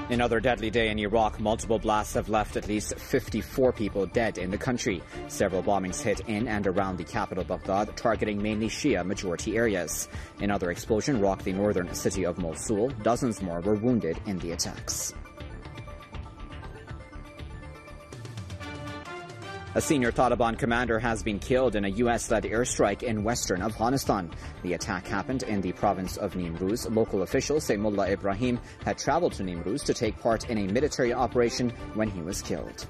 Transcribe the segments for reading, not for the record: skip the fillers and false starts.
Another deadly day in Iraq. Multiple blasts have left at least 54 people dead in the country. Several bombings hit in and around the capital Baghdad, targeting mainly Shia majority areas. Another explosion rocked the northern city of Mosul. Dozens more were wounded in the attacks. A senior Taliban commander has been killed in a U.S.-led airstrike in western Afghanistan. The attack happened in the province of Nimruz. Local officials say Mullah Ibrahim had traveled to Nimruz to take part in a military operation when he was killed.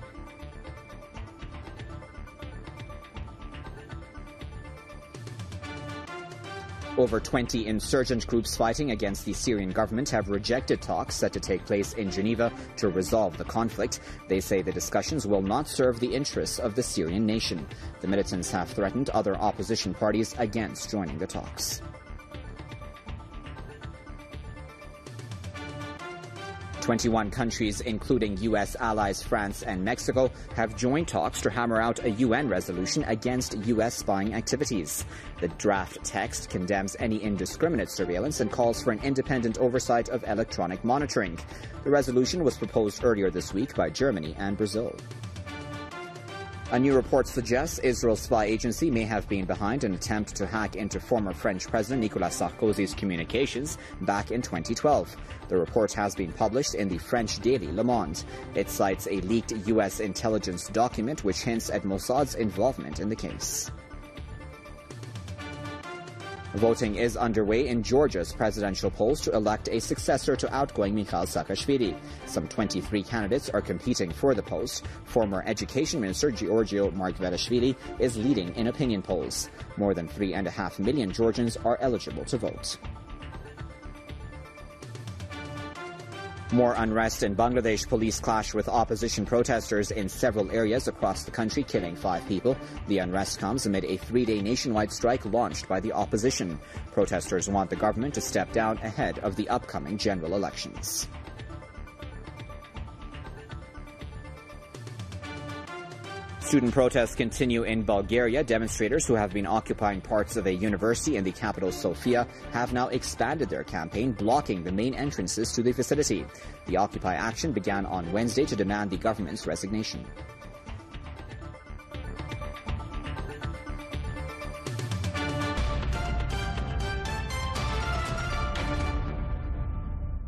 Over 20 insurgent groups fighting against the Syrian government have rejected talks set to take place in Geneva to resolve the conflict. They say the discussions will not serve the interests of the Syrian nation. The militants have threatened other opposition parties against joining the talks. 21 countries, including U.S. allies France and Mexico, have joined talks to hammer out a UN resolution against U.S. spying activities. The draft text condemns any indiscriminate surveillance and calls for an independent oversight of electronic monitoring. The resolution was proposed earlier this week by Germany and Brazil. A new report suggests Israel's spy agency may have been behind an attempt to hack into former French President Nicolas Sarkozy's communications back in 2012. The report has been published in the French daily Le Monde. It cites a leaked U.S. intelligence document which hints at Mossad's involvement in the case. Voting is underway in Georgia's presidential polls to elect a successor to outgoing Mikhail Saakashvili. Some 23 candidates are competing for the post. Former Education Minister Giorgio Margvelashvili is leading in opinion polls. More than 3.5 million Georgians are eligible to vote. More unrest in Bangladesh. Police clash with opposition protesters in several areas across the country, killing 5 people. The unrest comes amid a 3-day nationwide strike launched by the opposition. Protesters want the government to step down ahead of the upcoming general elections. Student protests continue in Bulgaria. Demonstrators who have been occupying parts of a university in the capital Sofia have now expanded their campaign, blocking the main entrances to the facility. The Occupy action began on Wednesday to demand the government's resignation.